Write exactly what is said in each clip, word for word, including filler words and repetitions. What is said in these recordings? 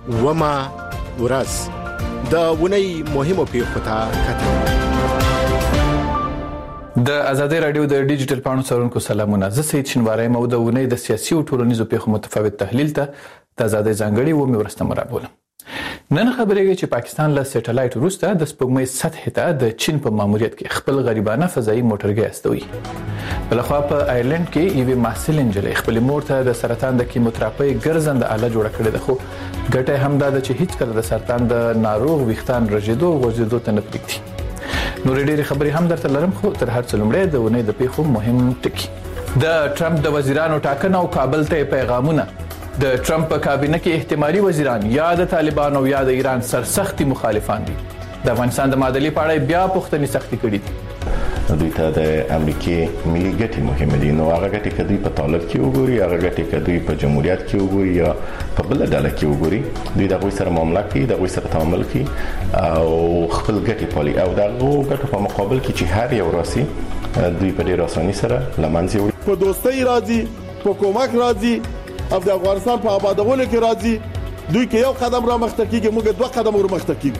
وما ورځ د ونی مهمو پیښو ته کتل. د ازادي رادیو د ډیجیټل پاڼو څارونکو سلامونه. زه سید شینواری مو د ونی د سیاسي او ټولنیزو پیښو متفاوت تحلیل ته د ازادي ځانګړي و مې ورسته مرابولم. نن خبرېږي چې پاکستان له سټلایټ وروسته د سپوږمۍ سطح ته د چین په ماموریت کې خپل غریبانه فضایي موټرګي استوي. بلخوا په آیرلند کې یوې محصل انجلۍ خپل مور ته د سرطان د کیموتراپي ګرځنده آله جوړه کړې ده، خو ګټه همدا ده چې هیڅ کله د سرطان د ناروغ ویښتان رژیدو او غوړېدو ته نه پرېږدي. نور ډېرې خبرې هم درته لرم، خو تر هر څه لومړی د ونې د پیښو مهم ټکي. د ټرمپ د وزیرانو ټاکنه او کابل ته پیغامونه. د ټرمپ په کابینه کې احتمالي وزیران یا د طالبانو یا د ایران سرسختي مخالفان دي. د افغانستان د معادلې په اړه بیا پوښتنې سختي کړې دي. دوی ته د امریکای ملي ګټې مهمه دي، نو هغه ګټې کدی په طالب کې وګوري، هغه ګټې کدی په جمهوریت کې وګوري یا په بل ډله کې وګوري، دوی دغه سره معاملې کوي، دغه سره تعامل کوي او خپل ګټې پالي او دغه ګټو په مقابل کې چې هر یو راسي دوی په ډېر اساني سره لمنځه وړي. په دوستۍ راځي، په کومک راځي او د افغانستان په آبادولو کې راځي. دوی کې یو قدم را مخته کیږي، موږ دوه قدم ور مخته کیږو.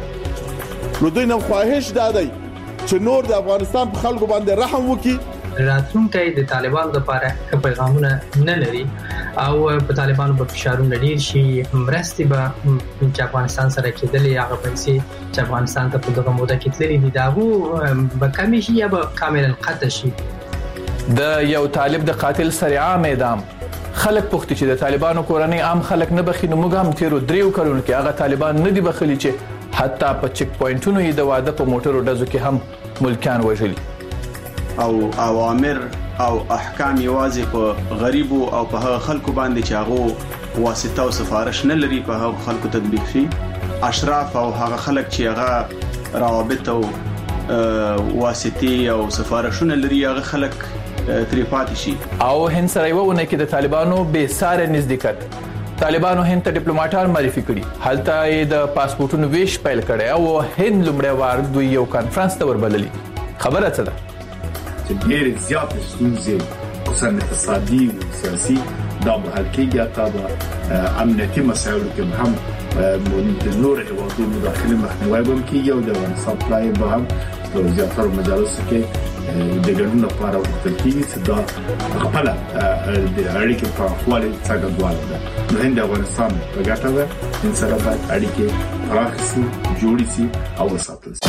نو دوی نن خواهش دادی چې نور د افغانستان په خلکو باندې رحم وکړي. راتلونکي د طالبانو لپاره پیغامونه نه لري او په طالبانو په فشارونه ډیر شي، مرستې به چې افغانستان سره کېدلې هغه پیسې چې افغانستان ته په دغه موده کې تللې دي دا وو به کمی شي یا به کاملا قطع شي. د یو طالب د قاتل سره عام اعدام. خلک پوښتنه چې د طالبانو کورنۍ عام خلک نه بخي، نو موږ هم تیرو دریو کلونو کې هغه طالبان نه دی بخلي چې حتی په چک پوینټونو یې د واده په موټرو ډزو کې هم ملکان وژلي. او اوامر او احکام یوازې په غریبو او په هغه خلکو باندې چې هغه واسطه او سفارش نه لري په هغه خلکو تطبیق شي. اشراف او هغه خلک چې هغه روابط او واسطي او سفارشونه لري هغه خلک تریپاتې شي. او هند سره یو ونه کې د طالبانو به ساره نزدېکت. طالبانو هند ته ډیپلوماټان معرفي کړي، هلته یې د پاسپورتونو ویش پیل کړي او هند لومړی وار دوی یو کانفرنس ته وربللي. خبره څه ده چې ډېر زیات ستونزې خصوصا اقتصادي او سیاسي دا به حل کېږي، حتی به امنیتي مسایلو کې هم د نور هیوادونو داخلي مخنیوی به کېږي او د افغانستان پلای به هم په زیاتره مجالسو کې د ګډون لپاره وکړل کېږي چې دا خپل د اړیکې په خپل څرګندواله ده. نو هند افغانستان په ګټه ده، هند سره باید اړیکې پراخ شي، جوړې شي او وساتل شي.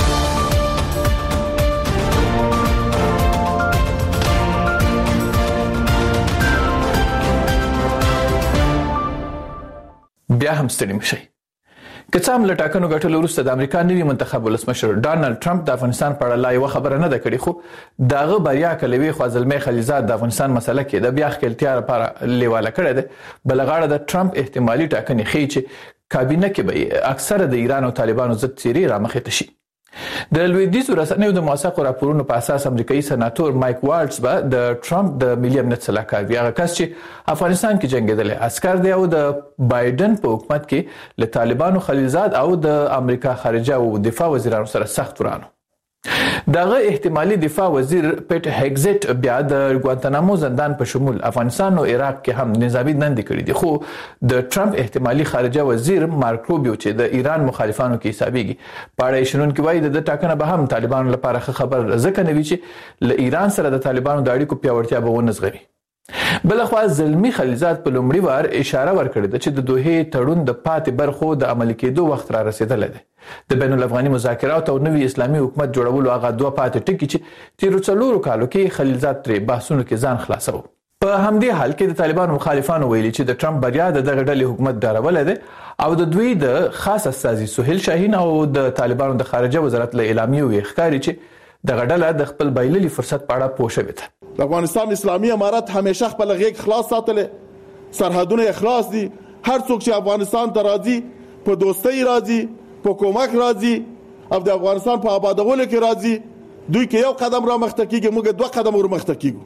بیا هم ستړي مشي. که څه هم له ټاکنو ګټلو وروسته د امریکا نوي منتخب ولسمشر ډانلډ ټرمپ د افغانستان په اړه لا یوه خبره نه ده کړې، خو دغه بریا کلوي خو زلمی خلیزاد د افغانستان مسله کې د بیا ښکېلتیا لپاره لیواله کړې ده. بل غاړه د ټرمپ احتمالي ټاکنې ښیي چې کابینه کې به اکثره د ایران او طالبانو ضد څیرې رامخې ته شي. د لویدیځو رسنیو د موثقو راپورونو په اساس امریکایي سناتور مایک والټز به د ټرمپ د ملي امنیت صلاحکار وي، هغه کس چې افغانستان کې جنگېدلی عسکر دی او د بایدن په حکومت کې له طالبانو خلیلزاد او د امریکا خارجه او دفاع وزیرانو سره سخت ورانو. دغه احتمالي دفاع وزیر پیټ هګزټ بیا د ګوانتانامو زندان په شمول افغانستان او عراق کې هم نظامی دندې کړې دي، خو د ټرمپ احتمالي خارجه وزیر مارک روبیو چې د ایران مخالفانو کې حسابيږي پاړې شنونکو وایي د ټاکنه به هم طالبانو لپاره خبر ځکه نه وی چې له ایران سره د طالبانو د اړیکو پیاوړتیا به ونزغوي. بلخوا زلمی خلیزاد په لومړي وار اشاره ورکړې ده چې د دوه تړون د پاتې برخو د عملي کېدو وخت را رسیدلی دی. د بین الافغاني مذاکرات او نوي اسلامي حکومت جوړولو هغه دوه پاتې ټکي چې تیرو څلورو کالو کې خلیلزاد ترې بحثونو کې ځان خلاصو. په همدې حال کې د طالبانو مخالفانو ویلي چې د ټرمپ بریا د دغه ډلې حکومت ډارولې ده او د دوی د خاص استازي سهیل شاهین او د طالبانو د خارجه وزارت له اعلامیې وښکاري چې دغه ډله د خپل بایللي فرصت په اړه پوه شوې ده. د افغانستان اسلامي امارت همیشه خپل غیږ خلاص ساتلې، سرحدونه خلاص دي. هر څوک چې افغانستان ته راځي په دوستۍ راځي، په کومک راځي او د افغانستان په آبادولو کې راځي. دوی کې یو قدم را مخته کیږي، موږ دوه قدم ور مخته کیږو.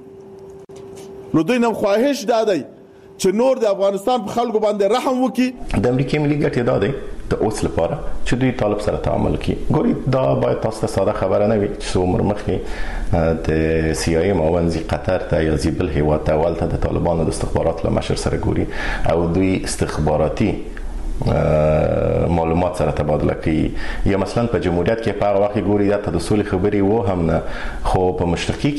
نو دوی نن خواهش دادی چې نور د افغانستان په خلکو باندې رحم وکړي. د امریکای ملي ګټې دا دی د اوس لپاره چې دوی طالب سره تعامل کوي. ګوري دا باید تاسو ته ساده خبره نه وي چې عمر مخکې د سی آی ام اونځي قطر ته یا زیبل هیواد ته ولته د طالبانو د استخبارات له مشر سره ګوري او دوی استخباراتي معلومات سره تبادله کوي یا مثلا په جمهوریت کې په هغه وخت ګوري دا د سولې خبري وو هم نه خو په مشرقي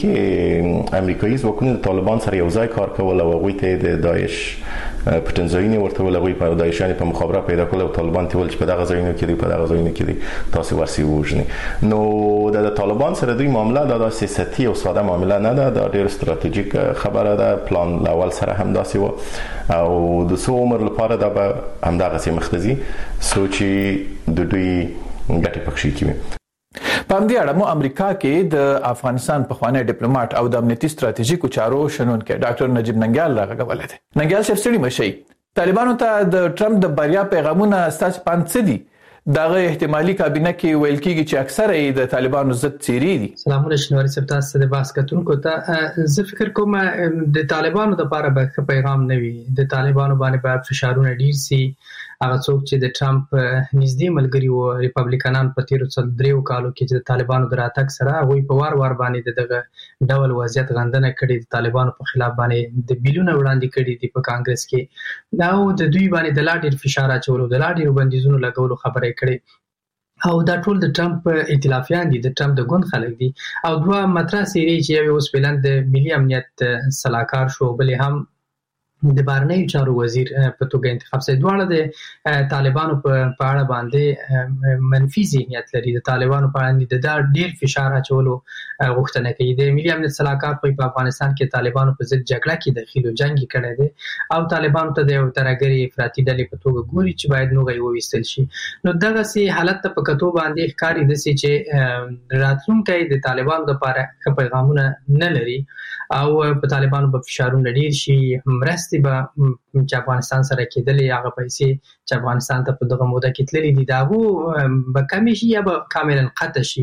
کې امریکایي ځواکونه د طالبان سره یو ځای کار کول او هغوی ته د داعش پټنځایونه ورته ول هغوی په داعشانو په مخابره پیدا کول او طالبان ته ول چې په دغه ځایونو کې دی په دغه ځایونو کې دی تاسو ورسي وژني نو د طالبان سره دوی معامله د سیاسي او ساده معامله نه ده د ډېر ستراتیژیک خبره ده پلان اول سره هم داسې و او د څو عمر لپاره دا به همدغه مختزي سوچي د دوی ګټه پکښې کوي. په همدې اړه مو امریکا کې د افغانستان پخوانی ډیپلوماټ او د امنیتي ستراتیژیکو چارو شنونکی ډاکټر نجیب ننګیال راغلی دی. ننګیال صاحب ستړي مشئ. طالبانو ته د ټرمپ د بریا پیغامونه ستاسو پاند څه دي؟ دغه احتمالي کابینه کې ویل کېږي چې اکثره یې د طالبانو ضد څیرې دي. سلامونه شنواري صاحب تاسو د بحث کتونکو ته زه فکر کوم د طالبانو لپاره به پیغام نه وي. د طالبانو باندې به فشارونه ډیر سي. هغه څوک چې د ټرمپ نږدې ملګری وو ریپابلیکنان په تیرو څل دریو کالو کې چې د طالبانو د راتګ سره هغوی په وار وار باندې دغه ډول وضعیت غندنه کړې د طالبانو په خلاف باندې د بیلونه وړاندې کړي دي په کانګرس کې دا د دوی باندې د لا ډیر فشار اچولو د لا ډیر بندیزونو لګولو خبرې کړي او دا ټول د ټرمپ ائتلافیان دي د ټرمپ د ګوند خلک دي او دوه مطرح سیری چې یو اوس بلند د ملي امنیت صلاحکار شو بلې هم د بهرنیو چارو وزیر په توګه انتخاب شوی. دواړه د طالبانو په اړه باندې منفي ذهنیت لري. د طالبانو په اړه د دا ډیر فشار اچولو غوښتنه کوي. د ملي امنیت صلاحکار په افغانستان کې طالبانو په ضد جګړه کې دخیلو جنگ کړی دی او طالبانو ته د یو ترهګري افراطي ډلې په توګه ګوري چې باید نوغه وویستل شي. نو دغه سي حالت ته په کتو باندې ښکاري د سي چې راتلونکي د طالبانو لپاره ښه پیغامونه نه لري او په طالبانو په فشارونه ډیر شي مرسته به چې افغانستان سره کېدلې هغه پیسې چې افغانستان ته په دغه موده کې تللې دي دا به به کمې شي یا به کاملا قطع شي.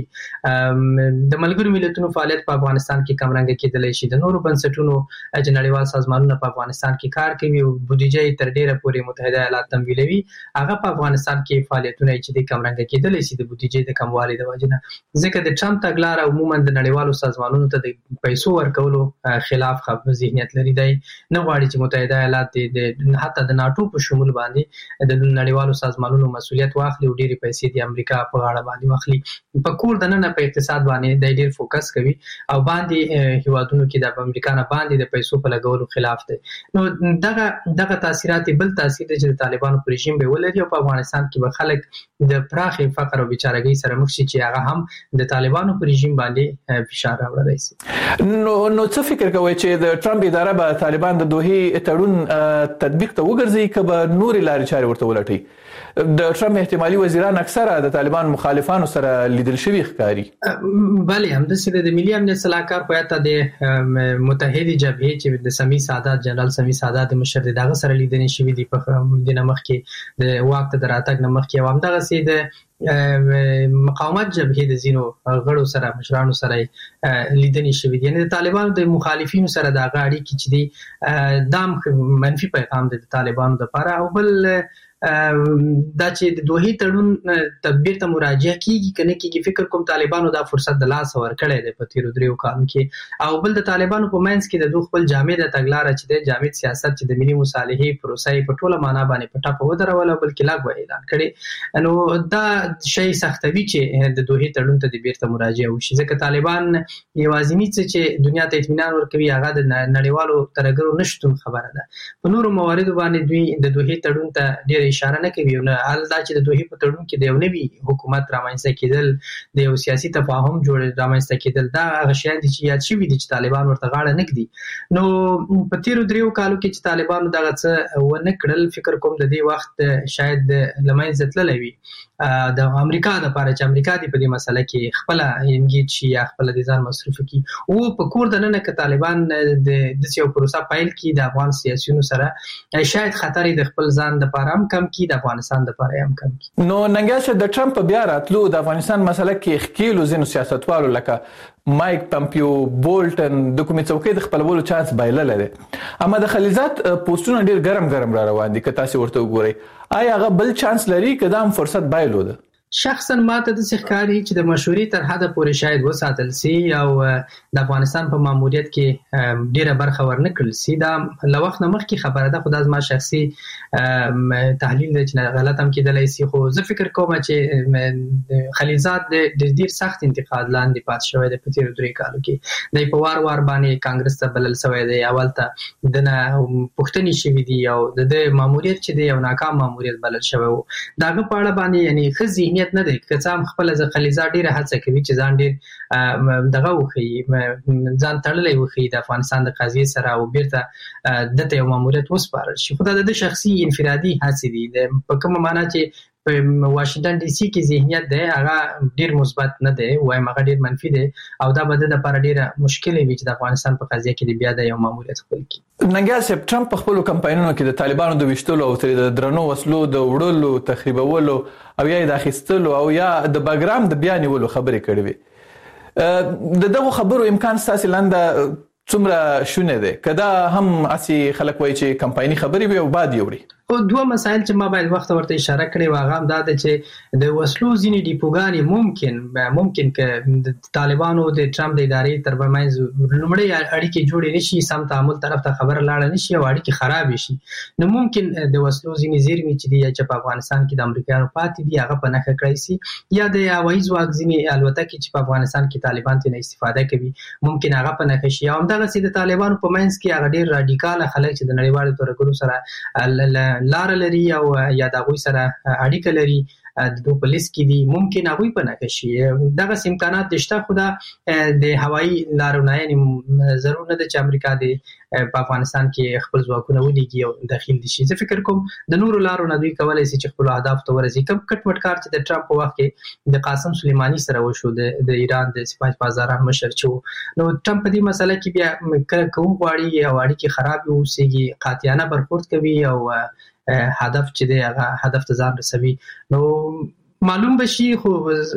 د ملګرو ملتونو فعالیت په افغانستان کې کمرنګه کېدلی شي. د نورو بنسټونو چې نړیوال سازمانونه په افغانستان کې کار کوي او بودیجه یې تر ډیره پورې متحده ایالات تمویلوي هغه په افغانستان کې فعالیتونه چې د کمرنګه کېدلی شي د بودیجې د کموالي د وجې نه ځکه د ټرمپ تګلاره عموما د نړیوالو سازمانونو ته د پیسو ورکولو خلاف ذهنیت لري. دی نه غواړي چې متحده ایالات د حتی د ناتو په شمول باندې د نړیوالو سازمانونو مسولیت واخلي او ډېری پیسې د امریکا په غاړه باندې واخلي. په کور دننه په اقتصاد باندې د ډېر فوکس کوي او باندې هیوادونو کې د امریکا نه باندې د پیسو په لګولو خلاف دی. نو دغه دغه تاثیرات بل تاثیر دی چې د طالبانو پر رژیم به ولري او په افغانستان کې به خلک د پراخي فقر او بیچارهګۍ سره مخ شي چې هغه هم د طالبانو پر رژیم باندې فشار راوړی شي. نو نو څه فکر کوئ چې د ټرمپ اداره به طالبان د دوحې تړون تطبیق ته وګرځي که به نورې لارې چارې ورته ولټوي؟ د ټرمپ احتمالي وزیران اکثره د طالبان مخالفانو سره لیدل شوي ښکاري. بله همداسې د ملي امنیت صلاحکار په حتی د متحدې جبهې چې د سمیع سادات جنرال سمیع سادات مشر دی دغه سره لیدنې شوي دي په د نه مخکې د واک ته د راتګ نه مخکې او همدغسې د مقاومت جبهې د ځینو غړو سره مشرانو سره لیدنې شوي دي. یعنې د طالبانو د مخالفینو سره د هغه اړیکې چې دي دا هم منفي پیغام دی د طالبانو لپاره. او بل دا چې د دوحې تړون تدبیر ته مراجعه کیږي کنه کیږي فکر کوم طالبانو دا فرصت د لاس ورکړی دی په تیرو دریو کالو کې. او بل د طالبانو په منځ کې د دوه خپل جامد تګلارې چې د جامد سیاست چې د ملي مصالحې پروسې په ټوله معنا باندې په ټاپه ودرول بلکې لا غوې اعلان کړي. نو دا شی سختوي چې د دوحې تړون ته د بیرته مراجعه وشي ځکه طالبان یوازینی څه چې دنیا ته اطمینان ورکوي هغه د نړیوالو ترهګرو نشټون خبره ده. په نورو مواردو باندې دوی د دوحې تړون ته ډېر اشاره نه کوي. نه حال دا چې د دوحې په تړون کې د یو نوي حکومت رامنځته کېدل د یو سیاسي تفاهم جوړ رامنځته کېدل دا هغه شیان دي چې یاد شوي دي چې طالبان ورته غاړه نه ږدي. نو په تیرو دریو کالو کې چې طالبانو دغه څه ونه کړل فکر کوم د دې وخت شاید له منځه تللی وي د امریکا لپاره چې امریکا دې په دې مسله کې خپل انګیج شي یا خپل د ځان مصرف کړي او په کور دننه کې طالبان د داسې یو پروسه پیل کړي د افغان سیاسيونو سره شاید خطر د خپل ځان لپاره هم کم کړي د افغانستان لپاره هم کم کړي. نو ننګیال د ټرمپ بیا راتلو د افغانستان مسله کې ښکیلو ځینو سیاستوالو لکه مایک پمپیو بولټن د کومې څوکۍ د خپلولو چانس بایللی دی. اما د خلیزات پوسټونه ډېر ګرم ګرم را روان دي که تاسې ورته وګورئ. آیا هغه بل چانس لري که دا هم فرصت بایلو ده؟ شخصا ماته د ښکاری چې د مشورې تر حده پورې شاید وساتل سي او د افغانستان په ماموریت کې ډیره برخه ورنکړل سي. دا لوخت نه مخکې خبره ده، خو دا زما شخصي تحلیل دی چې غلط هم کېدلی سي. خو زه فکر کوم چې خلیلزاد د ډیر سخت انتقاد لاندې پات شوی دی په تیرو درې کالو کې. دی په وار وار باندې کانګرس ته بلل شوی دی، اول ته دنه پوښتنې شوي دي او د ماموریت چې دی یو ناکام ماموریت بلل شوی و. داغه په اړه باندې یعنی ښه ذهنیت نه دی، که څه هم خپله خلیلزاد ډېره هڅه کوي چې ځان ډېر دغه وښیي، ځان تړلی وښیي د افغانستان د قضیې سره او بیرته دته یو ماموریت وسپارل شي. خو دا د شخصي انفرادي هڅې دي، په کومه معنا چې په واشنگټن ډي سي کې ذهنیت دی هغه ډیر مثبت نه دی، وایم هغه ډیر منفي دی او دا به د لپاره ډیره مشکله وي چې د افغانستان په قضیه کې بیا د یو ماموریت خپل کړي. ننګیال صاحب، ټرمپ په خپلو کمپاینونو کې د طالبانو د ویشتلو او د درنو وسلو د وړلو، تخریبولو او یا د اخیستلو او یا د باګرام د بیا نیولو خبرې کړې وي. د دغو خبرو امکان ستاسې لاندې څومره شونه دی؟ که دا هم هسې خلک وایي چې کمپایني خبرې وي او بعد یې وړي؟ خو دوه مسایل چې ما باید وخت ورته اشاره کړې و هغه هم دا ده چې د وسلو ځینې ډیپوګانې ممکن ممکن که د طالبانو د ټرمپ د ادارې تر منځ لومړی اړیکې جوړې نشي، سم تعامل طرف ته خبره لاړه نشي او اړیکې خرابې شي، نو ممکن د وسلو ځینې زیرمې چې دي چې په افغانستان کې د امریکایانو پاتې دي هغه په نښه کړی سي، یا د هوایي ځواک ځینې الوتکې چې په افغانستان کې طالبان ترې استفاده کوي ممکن هغه په نښه شي. او همدغسې د طالبانو په منځ کې هغه ډېر راډیکاله خلک چې د نړیوالو ترهګرو سره لار لري او یا د هغوی سره اړیکه لري، د دوی په لیست کې دي، ممکن هغوی په نښه شي. دغسې امکانات شته، خو دا د هوایي لارو نه یعنې ضرور نه ده چې امریکا د په افغانستان کې خپل ځواکونه ولیږي او داخل دي شي. زه فکر کوم د نورو لارو نه دوی کولی شي چې خپلو اهدافو ته ورسي. کوم کټ مټ کار چې د ټرمپ په وخت کې د قاسم سلیماني سره وشو، د ایران د سپاه پاسداران مشر چې و، نو ټرمپ په دې مسله کې بیا کله که وغواړي او اړیکې خراب واوسېږي قاطعانه برخورد کوي او هدف چې دی هغه هدف ته ځان رسوي، نو معلوم بشي. خو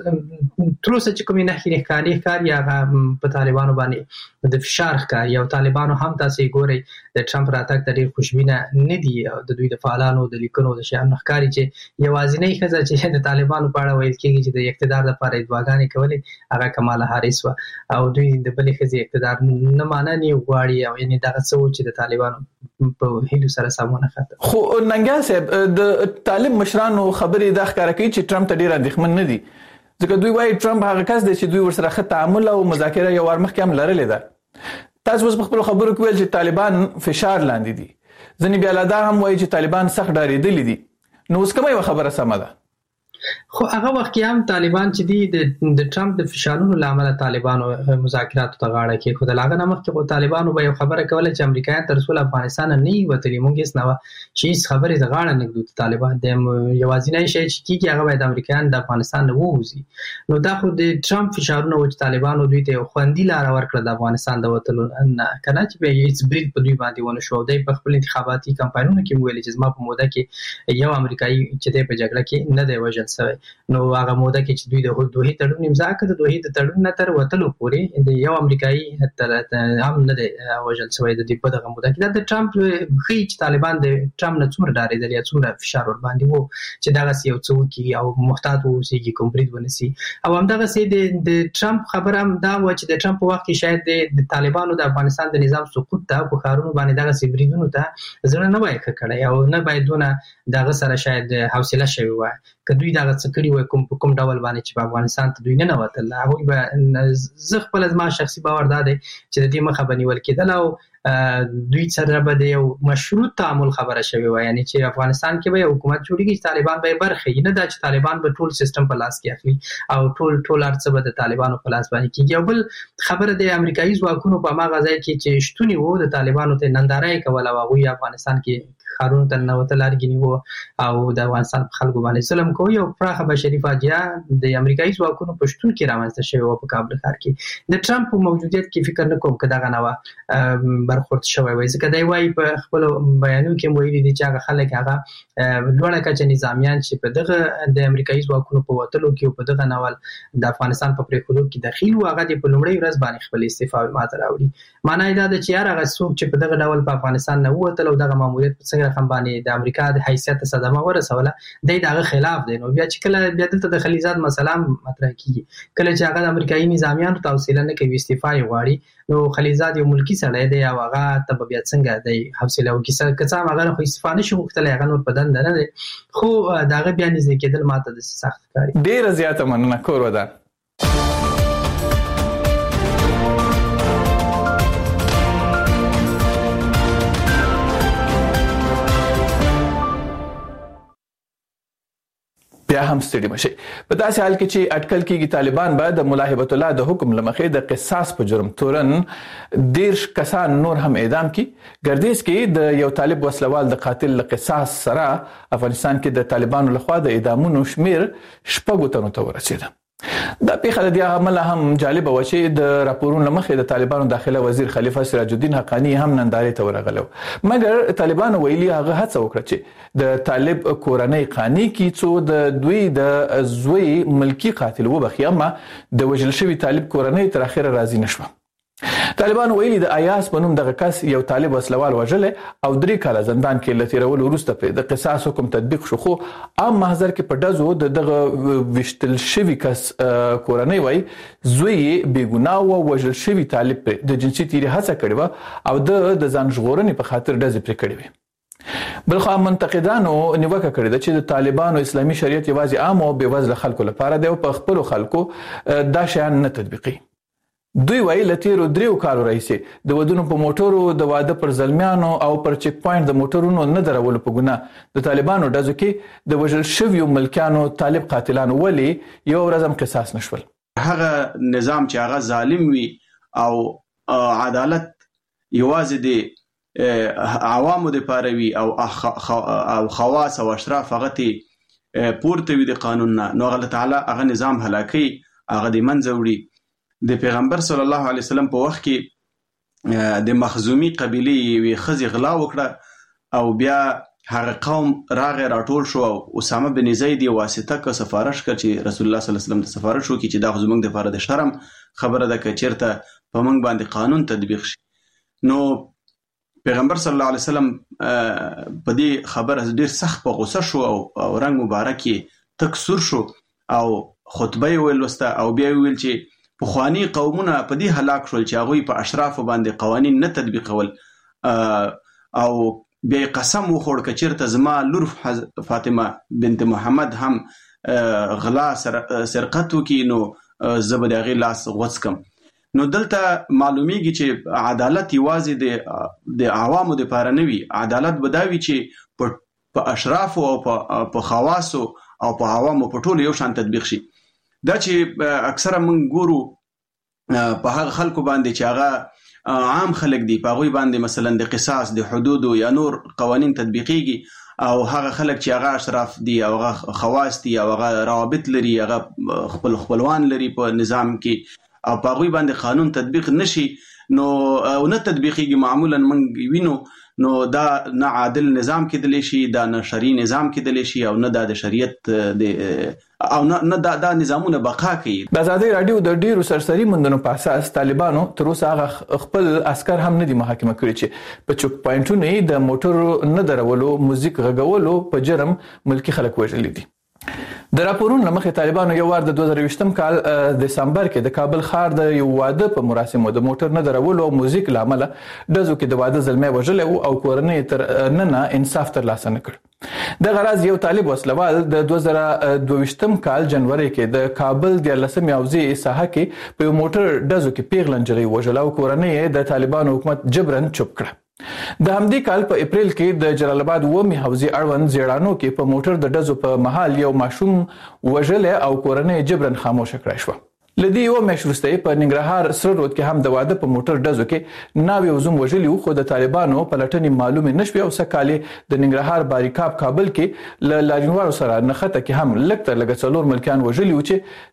تر اوسه چې کومې نښې ښکاري ښکاري هغه په طالبانو باندې د فشار ښکاري او طالبانو هم تاسې ګورئ د ټرمپ راتګ ته ډېر خوشبینه نه دي او د دوی د فعالانو د لیکنو د شیانو ښکاري چې یوازینۍ ښځه چې د طالبانو په اړه ویل کېږي چې د اقتدار لپاره یې دعاګانې کولې هغه کماله هاریس وه او دوی د بلې ښځې اقتدار نه مننې غواړي او یعنې دغه څه و چې د طالبانو په هیلو سره سم ونه خته. خو ننګیال صاحب، د طالب مشرانو خبرې دا ښکاره کوي چې ټرمپ ته ډېر اندېښمن نه دي، ځکه دوی وایي ټرمپ هغه کس دی چې دوی ورسره ښه تعامل او مذاکره یو وار مخکې هم لرلې ده. تاسو اوس په خپلو خبرو کې ویل چې طالبان فشار لاندې دي، ځینې بیا لا دا هم وایي چې طالبان سخت ډارېدلي دي، نو اوس کومه یوه خبره سمه ده؟ خو هغه وخت کې هم طالبان چې دي د ټرمپ د فشارونو له امله طالبانو مذاکراتو ته غاړه کېښودل. هغه نه مخکې خو طالبانو به یو خبره کوله چې امریکایان تر څو له افغانستانه نه وي وتلي، موږ هېڅ نه وه چې هېڅ خبرې د غاړه نه ږدو. طالبان د یوازینی شی چې کېږي هغه باید امریکایان د افغانستان نه ووځي. نو دا خو د ټرمپ فشارونه وو چې طالبانو دوی ته یو خوندي لاره ورکړه د افغانستان د وتلو نه، که نه چې بیا هېڅ برید په دوی باندې ونه شو. او دی په خپل انتخاباتي کمپاینونو کې ویلي چې زما په موده کې یو امریکایي چې دی په جګړه کې نه دی وژل شوی. نو هغه موده کې چې دوی د دوحې تړون امضا کړ، د دوحې د تړون نه تر وتلو پورې د یو امریکایي هم نه دی وژل شوی د دوی په دغه موده کې. دا د ټرمپ ښیي چې طالبان د ټرمپ نه څومره ډارېدل یا څومره فشار ورباندې و چې دغسې یو څه وکړي او محتاط واوسېږي، کوم برید ونه سي. او همدغسې د ټرمپ خبره هم دا وه چې د ټرمپ په وخت کې شاید د طالبانو د افغانستان د نظام سقوط ته په ښارونو باندې دغسې بریدونو ته زړه نه وای ښه کړی او نه باید دونه دغه سره شاید حوصله شوې وای. که دوی دغه څه کړي وای کوم په کوم ډول باندې چې په افغانستان ته دوی نه ننوتل، هغوی به زه خپله زما شخصي باور دا دی چې د دې مخه به نیول کېدل او دوی سره به د یو مشروط تعامل خبره شوې وای، یعنې چې افغانستان کې به یو حکومت جوړېږي چې طالبان به یې برخه وي، نه دا چې طالبان به ټول سیستم په لاس کې اخلي او ټول ټول هر څه به د طالبانو په لاس باندې کېږي. او بل خبره د امریکایي ځواکونو په هماغه ځای کې چې شتون یې و د طالبانو ته ننداره یې کوله او هغوی افغانستان کې ښارونو ته ننوتل ارګینې و او د افغانستان په خلکو باندې ظلم کوي او پراخه بشري فاجعه د امریکایي ځواکونو په شتون کې رامنځته شوې وه په کابل ښار کې. د ټرمپ په موجودیت کې فکر نه کوم که دغه نه وه برخورد شوی وي. ځکه دی وایي په خپل بیانو کې ویلي دي چې هغه خلک هغه لوړه کچه نظامیان چې په دغه د امریکایي ځواکونو په وتلو کې او په دغه ناول د افغانستان په پریښودو کې دخیل و، هغه د په لومړۍ ورځ باندې خپل استعفا ماته راوړي. معنی دا ده چې هغه څوک چې په دغه ډول په افغانستان نه ووتل او دغه ماموریت په څنګه رقم باندې د امریکا د حیثیت صدمه ورسوله، دی دغه خلاف دی. نو بیا چې کله بیا دلته د خلیزات مسله مطرح کیږي، کله چې هغه د امریکایي نظامیانو ته حوصله نه کوي، استعفا یې غواړي، نو خلیزات یو ملکی سړی دی او هغه ته بیا څنګه دی حوصله وکړي؟ که څه هم هغه خو استعفا نشي غوښتلی، هغه نور په دنده نه دی، خو د هغه بیا نږدې کېدل ماته داسې سخت ښکاري. ډېره زیاته مننه کور ودان. بیا هم ستړي مشي. په داسې حال کې چې اټکل کېږي طالبان به د ملا هبت الله د حکم له مخې د قصاص په جرم تورن دېرش کسان نور هم اعدام کړي. ګردیز کې د یو طالب وسلوال د قاتل له قصاص سره افغانستان کې د طالبانو لخوا د اعدامونو شمیر شپږو تنو ته ورسېده. دا پیښه د دې عمله هم جالبه و چې د راپورونو له مخې د طالبانو داخله وزیر خلیفه سراج الدین حقانی هم نندارې ته ورغلو، مګر طالبانو ویلي هغه هڅه وکړه چې د طالب کورنۍ قانع کړي څو د دوی د زوی ملکی قاتل وبخي، اما د وژل شوي طالب کورنۍ تر اخره راضي نشوه. طالبانو ویلي د ایاس په نوم دغه کس یو طالب وسلوال وژلی او درې کاله زندان کې له تېرولو وروسته پرې د قصاص حکم تطبیق شو، خو عام محضر کې په ډزو د دغه ویشتل شوي کس کورنۍ وایي زوی یې بېګناه و، وژل شوي طالب پرې د جنسي تیري هڅه کړې وه او د د ځان ژغورنې په خاطر ډزې پرې کړې وې. بلخوا منتقدانو نیوکه کړې ده چې د طالبانو اسلامي شریعت یوازې عام او بېوزله خلکو لپاره دی او په خپلو خلکو دا شیان نه تطبیقي. دوی وایي له تېرو دریو کالو راهیسې د ودونو په موټرو، د واده پر زلمیانو او پر چیک پوینټ د موټرونو نه درولو په ګناه د طالبانو ډزو کې د وژل شویو ملکیانو طالب قاتلانو ولې یو ورځ هم قصاص نشول. هغه نظام چې هغه ظالم وي او عدالت یوازې د عوامو دپاره وي او او خواص او اشراف هغه ته پورته وي د قانون نه، نو الله تعالی هغه نظام هلاکوي، هغه د منځه وړي. د پیغمبر صلی الله علیه وسلم په وخت کې د مخزومی قبیله یوې ښځې غلا وکړه او بیا هغه قوم راغی راټول شو او اسامه بن زید یې واسطه که سفارش کړ چې رسول الله صلی الله علیه وسلم ته سفارش وکړي چې دا خو زموږ دپاره د شرم خبره ده که چېرته په موږ باندې قانون تطبیق شي. نو پیغمبر صلی الله علیه وسلم په دې خبره ډېر سخت په غوسه شو او رنګ مبارک یې تک سور شو او خطبه یې ولوسته او بیا یې ویل چې پخوانی قومونه په دې هلاک شول چې هغوی په اشرافو باندې قوانین نه تطبیقول او بیا یې قسم وخوړ که چېرته زما لور فاطمه بنت محمد هم غلا سرقت وکړي نو زه به د هغې لاس غوڅ کړم. نو دلته معلومیږي چې عدالت یوازې د عوامو دپاره نه وي، عدالت به دا وي چې په اشرافو او په خواصو او په عوامو په ټولو یو شان تطبیق شي. دا چې اکثره موږ ګورو په هغه خلکو باندې چې هغه عام خلک دي، په هغوی باندې مثلا د قصاص د حدودو یا نور قوانین تطبیقیږي او هغه خلک چې هغه اشراف دي او هغه خواص دي او هغه روابط لري، هغه خپل خپلوان لري په نظام کې او په هغوی باندې قانون تطبیق نشي نو او نه تطبیقیږي، معمولا موږ وینو نو دا نه عادل نظام کېدلی شي، دا نه شرعي نظام کېدلی شي او نه دا د شریعت او نه دا دا نظامونه بقا کوي. د ازادۍ راډیو د ډیرو سرسري موندنو په اساس طالبانو تر اوسه هغه خپل عسکر هم نه دي محاکمه کړي چې په چوک پوینټونو یې د موټرو نه درولو، موزیک غږولو په جرم ملکی خلک وژلي دي. د راپورونو له مخې طالبانو یو وار د دوه زره ویشتم کال دسمبر کې د کابل ښار د یو واده په مراسمو د موټر نه درولو او موزیک له امله ډزو کې د واده زلمی وژلی و او کورنۍ تر ننه انصاف ترلاسه نه کړ. دغه راز یو طالب وسلوال د دوه زره دوه ویشتم کال جنوري کې د کابل دیارلسمې حوزې ساحه کې په یو موټر ډزو کې پیغله نجلۍ وژله او کورنۍ د طالبانو حکومت جبرن چوپ کړه. د همدې کال په اپریل کې د جلال آباد اوومې حوزې اړوند زیړانو کې په موټر د ډزو په مهال یو ماشوم وژلی او کورنۍ جبرن خاموشه کړای شوه. له دې یوه میاشت وروسته په ننګرهار سره رود کې هم د واده په موټر ډزو کې ناوې او زوم وژلي وو، خو د طالبانو پلټنې معلومې نه شوې او سږ کال یې د ننګرهار باریکاب کابل کې له لاریونوالو سره نښته کې هم لږ تر لږه څلور ملکیان وژلي وو چې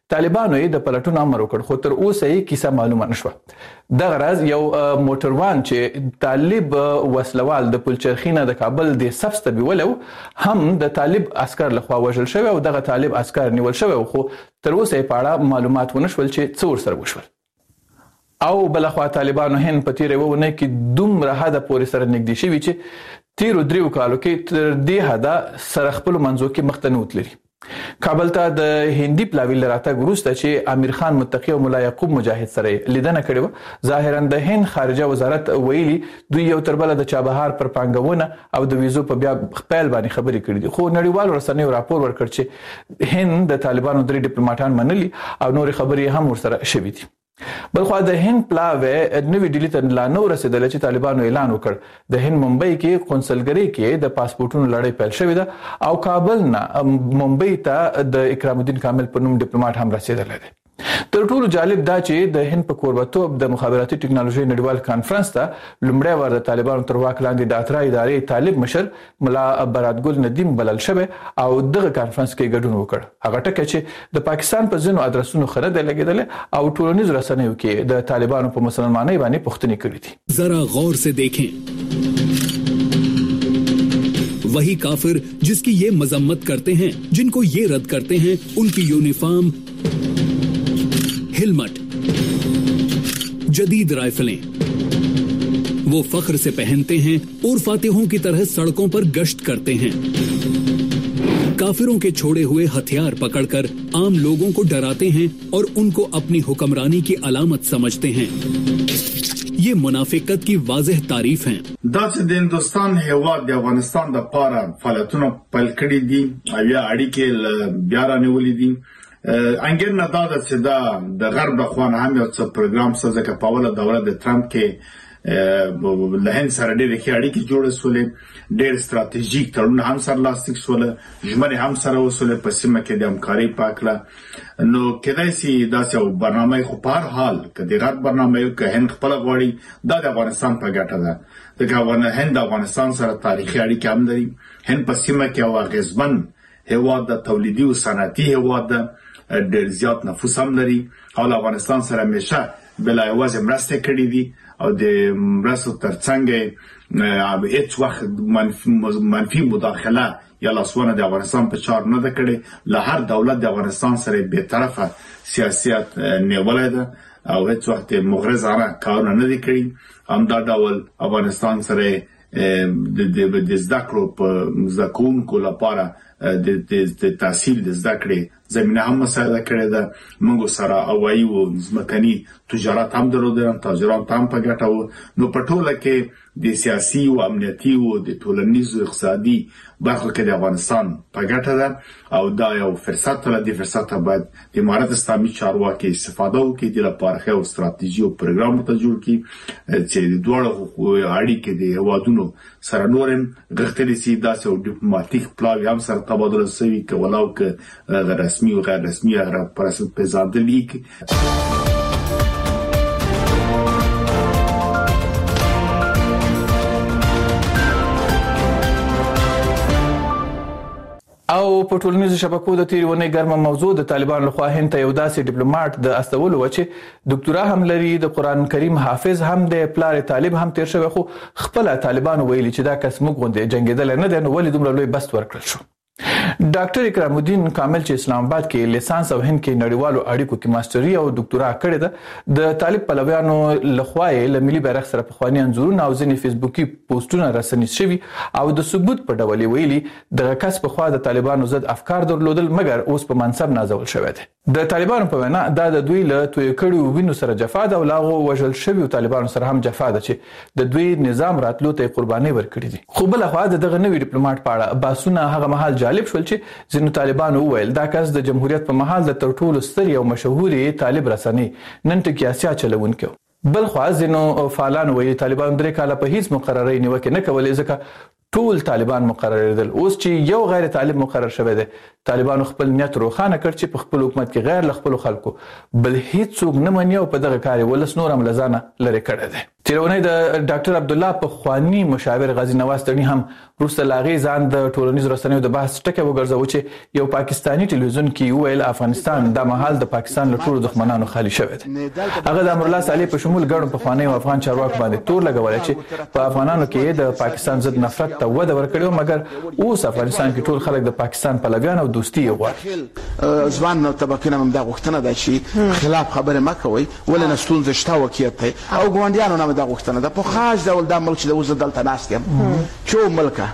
طالبانو یې د پلټون امر وکړ خو تر اوسه یې کیسه معلومه نشوه. دغه راز یو موټروان چې طالب وسلوال د پلچرخینه د کابل د سبسته بیولو هم د طالب عسكر لخوا وژل شوی او دغه طالب عسكر نیول شوی خو تر اوسه یې پاړه معلومات ونشول چې څور سره وشول. او بلخوا طالبانو هند په تیرې وونه کې دومره حد پورې سره نږدې شوي چې تیرو دریو کالو کې تر دې حد سره خپل منځو کې مختنوت لري. کابل ته د هندي پلاوی لراتګ وروسته چې امیر خان متقی او مولا یعقوب مجاهد سره لیدنه کړې و ظاهرا د هند خارجه وزارت ویلي دوی یو تر بل د چابهار پر پانګونه او د ویزو په بیا خپل باندې خبرې کړې دي خو نړیوال رسنیو راپور ورکړ چې هند د طالبانو درې ډیپلوماټان منلي او نور خبرې هم ورسره شوې دي. بلخو د هند پلاوی نوې ډیلی ته لا نو رسیدل چې طالبانو اعلان وکړ د هند ممبئی کې قونسلګری کې د پاسپورتونو لړۍ پیل شوې ده او کابل نه ممبئی ته د اکرام الدین کامل په نوم ډیپلوماټ هم رسیدلی دی. تر ټولو جالب دا چې د هند په کوربتوب د مخابراتي ټکنالوژي نړیوال کانفرنس ته لومړی وار د طالبانو تر واک لاندې د اترا ادارې طالب مشر ملا برادګل ندیم بلل شوی او دغه کانفرنس کې ګډون وکړ. هغه ټکه چې د پاکستان په ځینو ادرسونو خره د لګیدل او ټولنیز رسنیو کې د طالبانو په مسلمانۍ باندې پوښتنې کړې دي. ذرا غور سے دیکھیں वही काफिर जिसकी ये मजम्मत करते हैं, जिनको ये रद्द करते हैं उनकी यूनिफॉर्म, हेलमेट, जदीद राइफलें वो फख्र से पहनते हैं और फातिहों की तरह सड़कों पर गश्त करते हैं. काफिरों के छोड़े हुए हथियार पकड़कर आम लोगों को डराते हैं और उनको अपनी हुक्मरानी की अलामत समझते हैं. ये मुनाफिकत की वाज़ेह तारीफ हैं. داسې د هندوستان هیواد د افغانستان د پاره فعالیتونه پیل کړي دي او یا اړیکې بیا رانیولې دي. انګر نه دا چې دا د غرب د خوانه هم یو څه پروګرام سره چې په اوله دوره د ټرمپ کې له هند سره ډېرې ښې اړیکې جوړې شولې ډېر ستراتیژیک تړونونه هم سره لاسلیک شول ژمنې هم سره وشولې په سیمه کې د همکارۍ په هکله نو کېدای شي داسې یو برنامه خو په هر حال که د غرب برنامه یو که هند خپله غواړي دا د افغانستان په ګټه ده ځکه هند د افغانستان سره تاریخي اړیکې هم لري. هند په سیمه کې یو اغېزمن هیواد د تولیدي او صنعتي هیواد ده ډېر زیات نفوس هم لري او افغانستان سره همیشه بلا یوازې مرسته کړې دي او د مرستو ترڅنګ هیڅ وخت منفي مداخله یا لاسوانه د افغانستان په چار نه ده کړې. له هر دولت د افغانستان سره به طرفه سیاست نیولای ده او هیڅ وخت مغرضانه کارونه نه دي کړی. همدا ډول افغانستان سره د د زده کړو په زده کوونکو لپاره د د تحصیل د زده کړې زمينه هم مساعده کړې ده. موږ سره هوایي او ځمکني تجارت هم درلودل تاجران هم په ګټه وو. نو په ټوله کې د سیاسي او امنیتي او د ټولنیز او اقتصادي برخو کې د افغانستان په ګټه ده او دا یو فرصت ته د فرصت باید د امارات اسلامي چارواکي استفاده وکړي د لپاره یو ستراتیژي او پروګرام ته جوړ کړي چې د دوه اړیکې د هوادونو سره نورم غختلې سي داسې او ډیپلوماټیک پلاوی هم سره تبادله شوی کولاو ک رسمي او غیر رسمي هغه پرسه په ځاندلي کې او په ټولنیزو شبکو د تیرې ونې ګرمه موضوع د طالبانو لخوا هند ته یو داسې ډیپلوماټ د استولو و چې ډاکټرا هم لري د قران کریم حافظ هم د پلار طالب هم تیر شوی خو خپل طالبانو ویلي چې دا کس موږ غوندې جنگیدل نه دی نو ولې دومره لوی بست ورکړل شو. ډاکټر اکرام الدین کامل چې اسلام آباد کې لیسانس او هند کې نړیوالو اړیکو کې ماستري او ډاکټرا کړې ده د طالب پلویانو لخوا له ملي بیرغ سره په خواني انزورونه او ځینې فیسبوکي پوسټونه رسنیز شوي او د ثبوت په ډول ویلي د کس په خوا د طالبانو ضد افکار درلودل مګر اوس په منصب نازول شوی دی. د طالبانو په وینا دا د دوی له توی کړي وینو سره جفا ده او لاغو وژل شوی طالبانو سره هم جفا ده چې د دوی نظام راتلو ته قرباني ورکړي دي. خو بل خو دغه نوی ډیپلوماټ پاړه باسونه هغه مهال جالب شول چې ځینو طالبانو ویل دا کس د جمهوریت په مهال د تر ټولو ستر او مشهوري طالب رسنۍ نن ټکی اسیا چلونکو. بل خو ځینو فعالان ویل طالبان درې کاله په هیڅ مقرري نیوکه نه کولې ځکه ټول طالبان مقرریدل. اوس چې یو غیر طالب مقرر شوی دی طالبانو خپل نیت روښانه کړ چې په خپل حکومت کې غیر ل خپل خلکو بل هیڅ څوک نه مني او په دغه کار ولس نور هم لزانه لري کړی دی. تیرونه د ډاکټر عبد الله په خواني مشاور غازی نواز ترنی هم روسته لاغي ځان د ټولنیز رسنیو د بحث ټکي وګرځاو چې یو پاکستانی ټلویزیون کې ویل افغانستان د مهال د پاکستان له ټولو دښمنانو خالي شوی دی. هغه د امرالله صالح په شمول ګڼو په خواني او افغان چارواکو باندې تور لګولای چې په افغانانو کې د پاکستان ضد نفرت ته وده ورکړي، مګر اوس افغانستان کې ټول خلک د پاکستان په لګان او دوستي غواړي. ځوان نو طبقه هم دا غوښتنه ده چې خلاف خبره مکوي ولنه ستونزه شته وکیته او ګوندیانو نه دا غوښتنه ده په خاص ډول دا ملک چې د اوس دلته ناست یم چې ملکه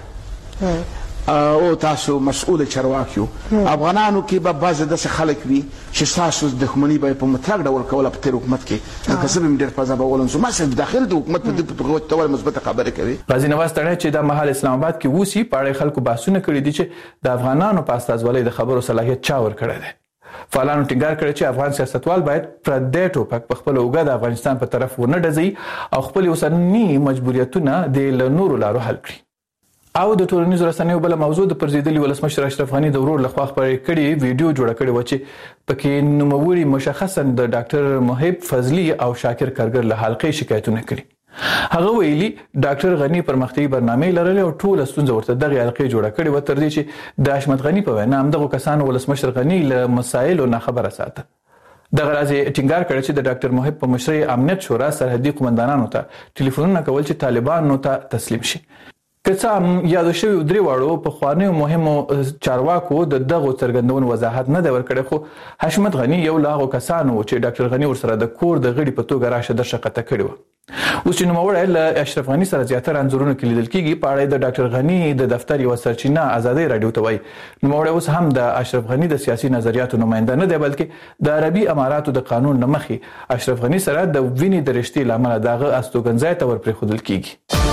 او تاسو مسؤل چارواکیو افغانانو کې به بعض داسې خلک وي چې تاسو د دښمنۍ به په مطلق ډول کوله په تیر حکومت کې که څه هم ډېر په ځابه ولنسو ما صرف داخل د حکومت په ډول مثبت خبره کوي. غازی نواز تړی چې د مهال اسلام آباد کې وسی په اړه خلکو بحثونه کړي دي چې د افغانانو په استازولۍ د خبرو صلاحیت چا ورکړی دی. فعالانو ټینګار کړی چې افغان سیاستوال باید پردې ټوپک په خپل اوږه د افغانستان په طرف ونه ډزي او خپل اوسنی مجبوریتونه د نورو لارو حل کړي. او د ټولنیزو رسنیو بل موضوع د پرزیدلي ولسمشر اشرف غنی د ورور لخوا خبرې کړي ویډیو جوړه کړې و چې پکې نوموړي مشخصا د ډاکټر محب فضلی او شاکر کارګر له حلقې شکایتونه کړي. هغه ویلي ډاکټر غنی پرمختیايي برنامه لرله او ټول ستونزې ورته دغه حلقې جوړه کړې و تر دې چې د حشمت غنی په وینا همدغه کسانو ولسمشر غنی له مسایلو نه خبره ساته. دغه راځي ټینګار کړی چې د ډاکټر محب په مشرۍ امنیت شورا سرحدي قومندانانو ته ټلیفونونه کول چې طالبانو ته تسلیم شي. که څه هم یاد شوی درې واړو په خوانیو مهمو چارواکو د دغه څرګندون وضاحت نه دی ورکړی، خو حشمت غنی یو له هغو کسانو چې ډاکټر غنی ورسره د کور د غړي په توګه راشه درشه قطع کړې وه. اوس چې نوموړی له اشرف غنی سره زیاتره انځورونه کې لیدل کېږي په اړه د ډاکټر غنی د دفتر یوه سرچینه ازادۍ راډیو ته وایي نوموړی اوس هم د اشرف غنی د سیاسي نظریاتو نماینده نه دی بلکې د عربي اماراتو د قانون نه مخې اشرف غنی سره د وینې د رشتې له امله د هغه استوګنځای ته ورپرېښودل کېږي.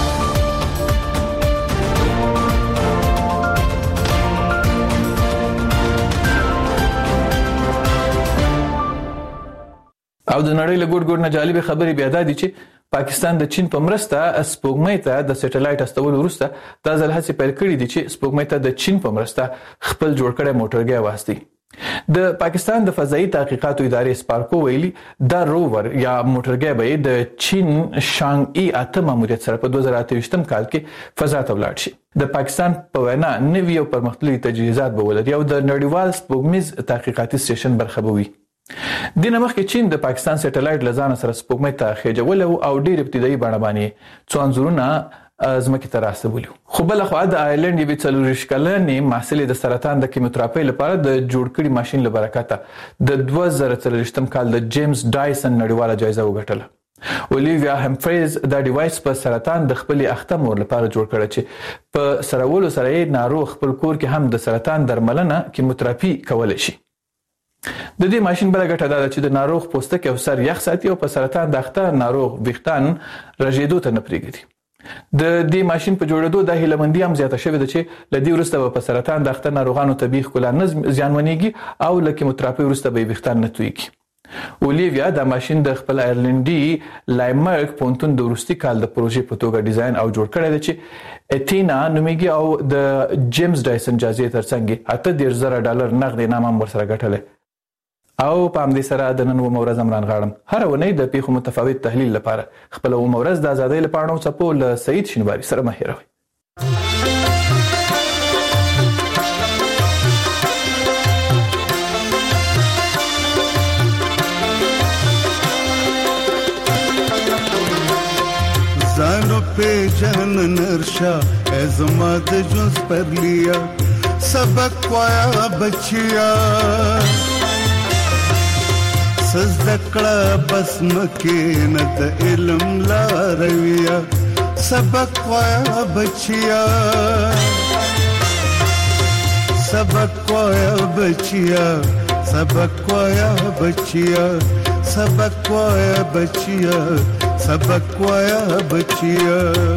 او د نړۍ له ګوټ ګوټ نه جالبې خبرې بیا دا دي چې پاکستان د چین په مرسته سپوږمۍ ته د سټلایټ استولو وروسته دا ځل هڅې پیل کړي دي چې سپوږمۍ ته د چین په مرسته خپل جوړ کړی موټرګی واستي. د پاکستان د فضایي تحقیقاتو ادارې سپارکو ویلي دا روور یا موټرګی به د چین شانګ ای اته ماموریت سره په دوه زره اته ویشتم کال کې فضا ته ولاړ شي. د پاکستان په وینا نوي او پرمختللي تجهیزات به ولري او د نړیوال سپوږمیز تحقیقاتي سټیشن برخه به وي. دینه مخکې چین د پاکستان سټلایټ لزان سره سپوږمۍ ته خېجول او ډېر ابتدایي بڼه باندې څو انځورونه ځمکې ته راستولي. خو بل خو د آیرلند یوې څلورویشت کلنې محصلې د سرطان د کیموتراپۍ لپاره د جوړ کړي ماشین له برکته د دوه زره څلوېښتم کال د جیمز ډایسن نړیواله جایزه وګټله. اولیویا همفریز دا ډیوایس په سرطان د خپلې اخته مور لپاره جوړ کړی چې په سرولو سره یې ناروغ خپل کور کې هم د سرطان درملنه کیموتراپي کولی شي. د دې ماشين بل ګټه ده چې د ناروغ پوستکی او سر یخ ساتي او په سرطان د اخته ناروغ ویښتان رژېدو ته نه پرېږدي. د دې ماشين په جوړېدو د هیلمندي هم زیاته شوې ده چې لدی وروسته په سرطان د اخته ناروغانو طبي ښکلا نه زیانمنېږي او له کیموتراپي وروسته به ویښتان نه تویږي. اولیویا دا ماشين د خپل آیرلندي لایمرک پونتون د وروستي کال د پروژې په توګه ډیزاین او جوړ کړی دی چې اتینا نومیږي او د جیمز ډایسن جایزې ترڅنګ اته دېرش زره ډالر نغد انعام هم ورسره ګټلی. او په همدې سره د نن اومه ورځ هم رانغاړم. هره اونۍ د پیښو متفاوت تحلیل لپاره خپله اومه ورځ د ازادۍ له پاڼو څپو له سعید شینواري سره مه هېروئ. زانو پیژن نرشا ازما د ژوند سپرلیا سبق وایا بچیا سزدکړه بس مکه نه د علم لارویا سبق وایا بچیا سبق وایا بچیا سبق وایا بچیا سبق وایا بچیا سبق وایا بچیا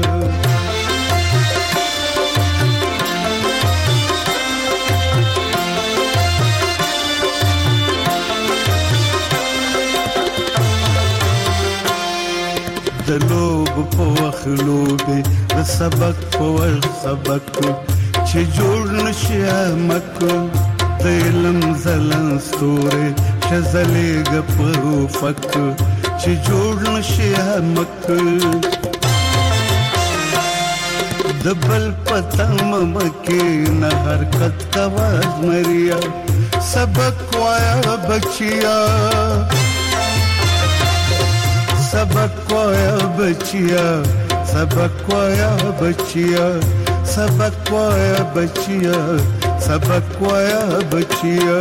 د لوب په وخت لوبې د سبق په وخت سبق چې جوړ نشي مکو د علم زلن ستوري شزلېږه په افق چې جوړ نشي همک د بل پتا ممکې نه حرکت کوا زمریا سبق وایا بچیا سبق وایا بچیا سبق وایا بچیا سبق وایا بچیا سبق وایا بچیا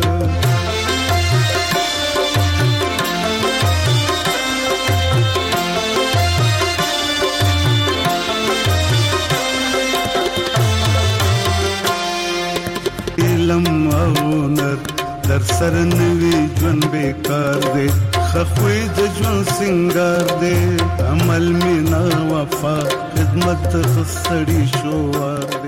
علم او نر در سر نوی جون بیکار دے خخوی د جون سنگار دے عمل مینا وفا خدمت خسڑی شوار دے